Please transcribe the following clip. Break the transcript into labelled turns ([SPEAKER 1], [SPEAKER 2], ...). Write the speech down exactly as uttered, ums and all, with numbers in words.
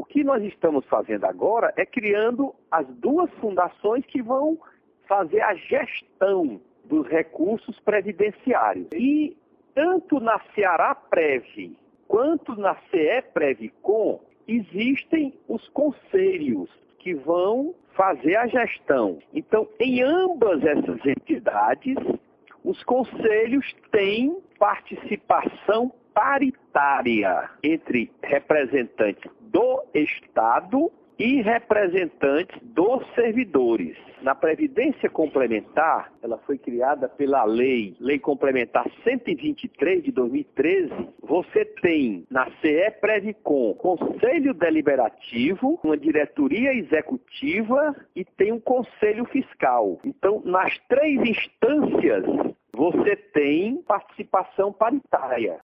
[SPEAKER 1] que nós estamos fazendo agora é criando as duas fundações que vão fazer a gestão dos recursos previdenciários. E tanto na Ceará-Prev quanto na C E Previcom existem os conselhos que vão fazer a gestão. Então, em ambas essas entidades, os conselhos têm participação paritária entre representantes do Estado e representantes dos servidores. Na Previdência Complementar, ela foi criada pela lei, Lei Complementar cento e vinte e três de dois mil e treze, você tem na C E Previcom Conselho Deliberativo, uma diretoria executiva e tem um Conselho Fiscal. Então, nas três instâncias, você tem participação paritária.